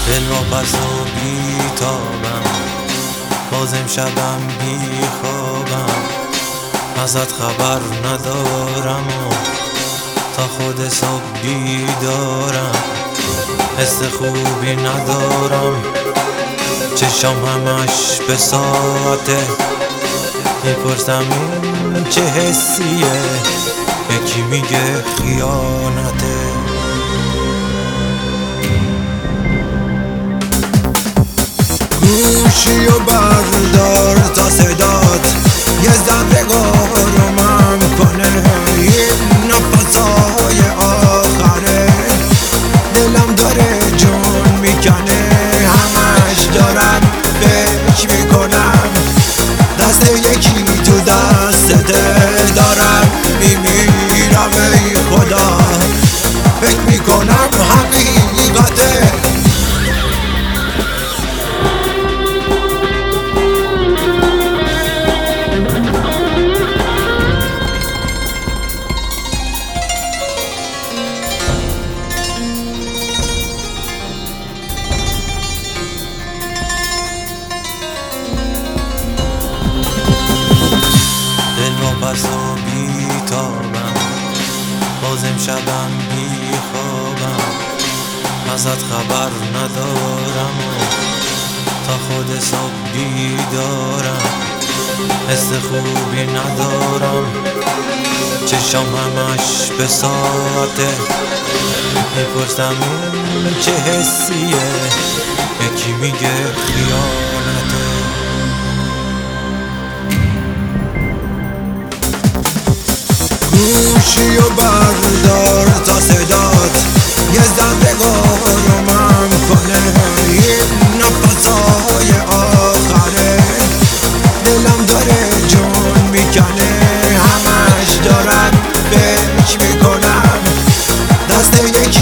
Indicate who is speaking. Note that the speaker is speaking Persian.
Speaker 1: دل واپس و بیتابم، باز امشبم بیخوابم، ازت خبر ندارم و تا خود صبح بیدارم. حس خوبی ندارم، چشم همش به ساعته، میپرسم این چه حسیه، یکی میگه خیانته.
Speaker 2: گوشی و بردار تا صدات یه ذره آرومم کنه، این نفسای آخره دلم داره جون میکنه، همش دارم فکر میکنم دست یکی تو دستته، دارم میمیرم ای خدا، فکر میکنم حقیقته.
Speaker 1: واپس و بیتابم، باز امشبم بیخوابم، ازت خبر ندارم و تا خود صبح بیدارم. حس خوبی ندارم، چشم همش به ساعته، میپرسم این چه حسیه، یکی میگه خیانته.
Speaker 2: گوشی و بردار تا صدات یه ذره آرومم کنه، این نفسای آخره دلم داره جون میکنه، همش دارم فکر میکنم دست یکی